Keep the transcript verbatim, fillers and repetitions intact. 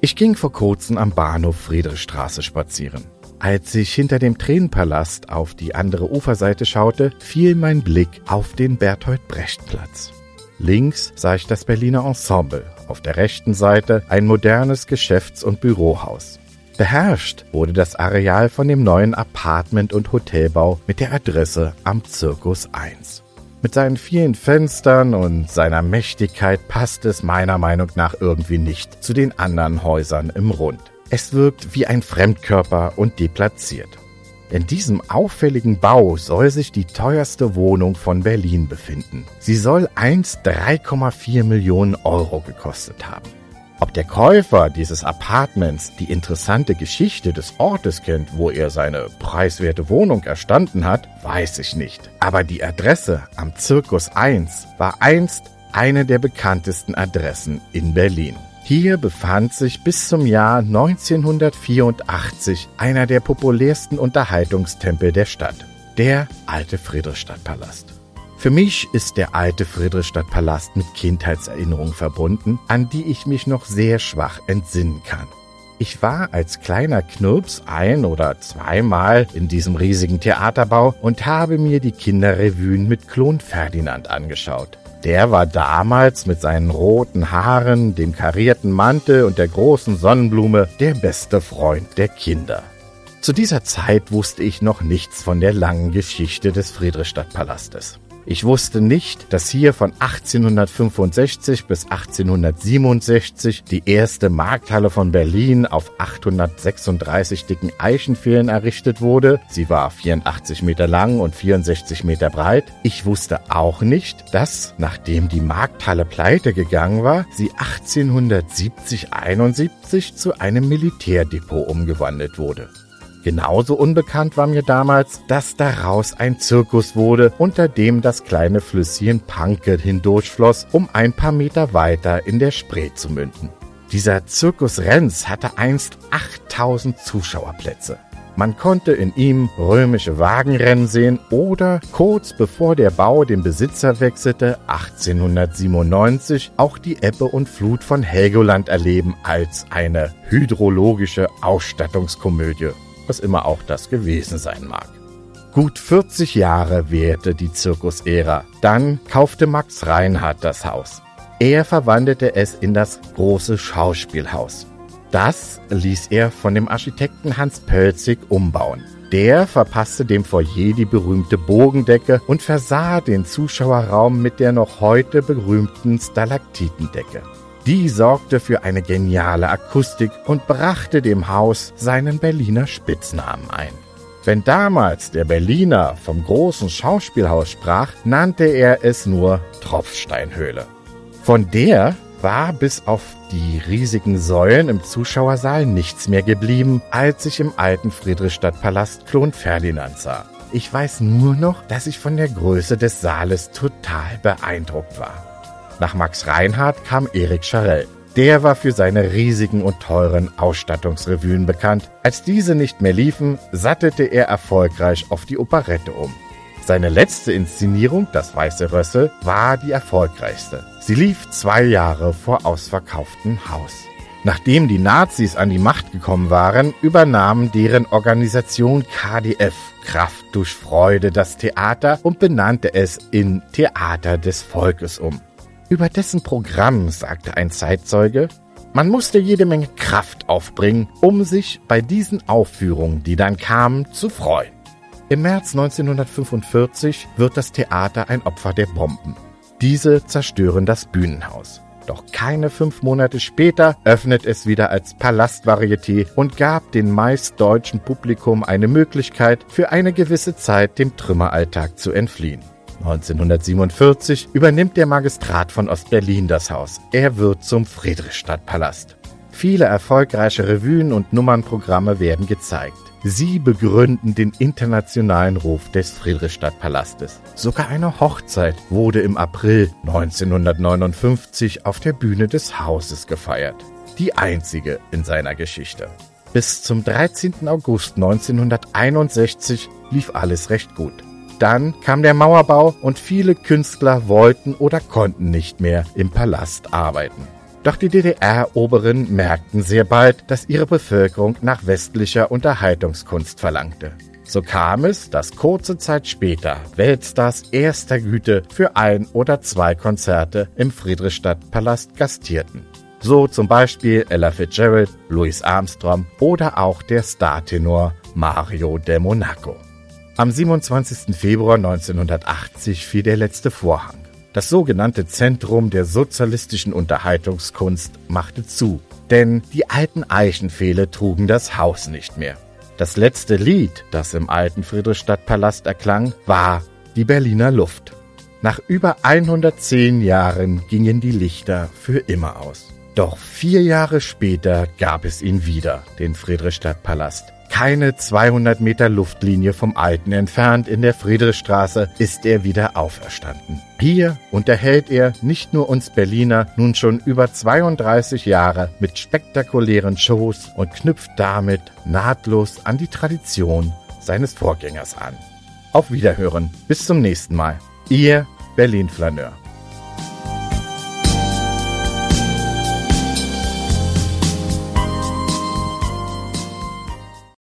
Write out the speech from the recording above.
Ich ging vor kurzem am Bahnhof Friedrichstraße spazieren. Als ich hinter dem Tränenpalast auf die andere Uferseite schaute, fiel mein Blick auf den Bertolt-Brecht-Platz. Links sah ich das Berliner Ensemble, auf der rechten Seite ein modernes Geschäfts- und Bürohaus. Beherrscht wurde das Areal von dem neuen Apartment- und Hotelbau mit der Adresse am Circus eins. Mit seinen vielen Fenstern und seiner Mächtigkeit passt es meiner Meinung nach irgendwie nicht zu den anderen Häusern im Rund. Es wirkt wie ein Fremdkörper und deplatziert. In diesem auffälligen Bau soll sich die teuerste Wohnung von Berlin befinden. Sie soll einst drei Komma vier Millionen Euro gekostet haben. Ob der Käufer dieses Apartments die interessante Geschichte des Ortes kennt, wo er seine preiswerte Wohnung erstanden hat, weiß ich nicht. Aber die Adresse am Circus eins war einst eine der bekanntesten Adressen in Berlin. Hier befand sich bis zum Jahr neunzehnhundertvierundachtzig einer der populärsten Unterhaltungstempel der Stadt, der Alte Friedrichstadtpalast. Für mich ist der Alte Friedrichstadtpalast mit Kindheitserinnerungen verbunden, an die ich mich noch sehr schwach entsinnen kann. Ich war als kleiner Knirps ein- oder zweimal in diesem riesigen Theaterbau und habe mir die Kinderrevuen mit Klon Ferdinand angeschaut. Der war damals mit seinen roten Haaren, dem karierten Mantel und der großen Sonnenblume der beste Freund der Kinder. Zu dieser Zeit wusste ich noch nichts von der langen Geschichte des Friedrichstadtpalastes. Ich wusste nicht, dass hier von achtzehnhundertfünfundsechzig bis achtzehnhundertsiebenundsechzig die erste Markthalle von Berlin auf achthundertsechsunddreißig dicken Eichenpfählen errichtet wurde. Sie war vierundachtzig Meter lang und vierundsechzig Meter breit. Ich wusste auch nicht, dass, nachdem die Markthalle pleite gegangen war, sie achtzehnhundertsiebzig einundsiebzig zu einem Militärdepot umgewandelt wurde. Genauso unbekannt war mir damals, dass daraus ein Zirkus wurde, unter dem das kleine Flüsschen Panke hindurchfloss, um ein paar Meter weiter in der Spree zu münden. Dieser Circus Renz hatte einst achttausend Zuschauerplätze. Man konnte in ihm römische Wagenrennen sehen oder kurz bevor der Bau den Besitzer wechselte, achtzehnhundertsiebenundneunzig, auch die Ebbe und Flut von Helgoland erleben als eine hydrologische Ausstattungskomödie. Was immer auch das gewesen sein mag. Gut vierzig Jahre währte die Zirkusära. Dann kaufte Max Reinhardt das Haus. Er verwandelte es in das große Schauspielhaus. Das ließ er von dem Architekten Hans Pölzig umbauen. Der verpasste dem Foyer die berühmte Bogendecke und versah den Zuschauerraum mit der noch heute berühmten Stalaktitendecke. Die sorgte für eine geniale Akustik und brachte dem Haus seinen Berliner Spitznamen ein. Wenn damals der Berliner vom großen Schauspielhaus sprach, nannte er es nur Tropfsteinhöhle. Von der war bis auf die riesigen Säulen im Zuschauersaal nichts mehr geblieben, als ich im alten Friedrichstadtpalast Klon Ferdinand sah. Ich weiß nur noch, dass ich von der Größe des Saales total beeindruckt war. Nach Max Reinhardt kam Erik Charell. Der war für seine riesigen und teuren Ausstattungsrevuen bekannt. Als diese nicht mehr liefen, sattelte er erfolgreich auf die Operette um. Seine letzte Inszenierung, das Weiße Rössel, war die erfolgreichste. Sie lief zwei Jahre vor ausverkauftem Haus. Nachdem die Nazis an die Macht gekommen waren, übernahm deren Organisation K D F, Kraft durch Freude, das Theater und benannte es in Theater des Volkes um. Über dessen Programm sagte ein Zeitzeuge, man musste jede Menge Kraft aufbringen, um sich bei diesen Aufführungen, die dann kamen, zu freuen. Im März neunzehnhundertfünfundvierzig wird das Theater ein Opfer der Bomben. Diese zerstören das Bühnenhaus. Doch keine fünf Monate später öffnet es wieder als Palastvarieté und gab dem meist deutschen Publikum eine Möglichkeit, für eine gewisse Zeit dem Trümmeralltag zu entfliehen. neunzehnhundertsiebenundvierzig übernimmt der Magistrat von Ostberlin das Haus. Er wird zum Friedrichstadtpalast. Viele erfolgreiche Revuen und Nummernprogramme werden gezeigt. Sie begründen den internationalen Ruf des Friedrichstadtpalastes. Sogar eine Hochzeit wurde im April neunzehnhundertneunundfünfzig auf der Bühne des Hauses gefeiert. Die einzige in seiner Geschichte. Bis zum dreizehnten August neunzehnhunderteinundsechzig lief alles recht gut. Dann kam der Mauerbau und viele Künstler wollten oder konnten nicht mehr im Palast arbeiten. Doch die D D R-Oberen merkten sehr bald, dass ihre Bevölkerung nach westlicher Unterhaltungskunst verlangte. So kam es, dass kurze Zeit später Weltstars erster Güte für ein oder zwei Konzerte im Friedrichstadtpalast gastierten. So zum Beispiel Ella Fitzgerald, Louis Armstrong oder auch der Startenor Mario del Monaco. Am siebenundzwanzigsten Februar neunzehnhundertachtzig fiel der letzte Vorhang. Das sogenannte Zentrum der sozialistischen Unterhaltungskunst machte zu, denn die alten Eichenpfähle trugen das Haus nicht mehr. Das letzte Lied, das im alten Friedrichstadtpalast erklang, war die Berliner Luft. Nach über hundertzehn Jahren gingen die Lichter für immer aus. Doch vier Jahre später gab es ihn wieder, den Friedrichstadtpalast. Keine zweihundert Meter Luftlinie vom Alten entfernt in der Friedrichstraße ist er wieder auferstanden. Hier unterhält er nicht nur uns Berliner nun schon über zweiunddreißig Jahre mit spektakulären Shows und knüpft damit nahtlos an die Tradition seines Vorgängers an. Auf Wiederhören, bis zum nächsten Mal. Ihr Berlin-Flaneur.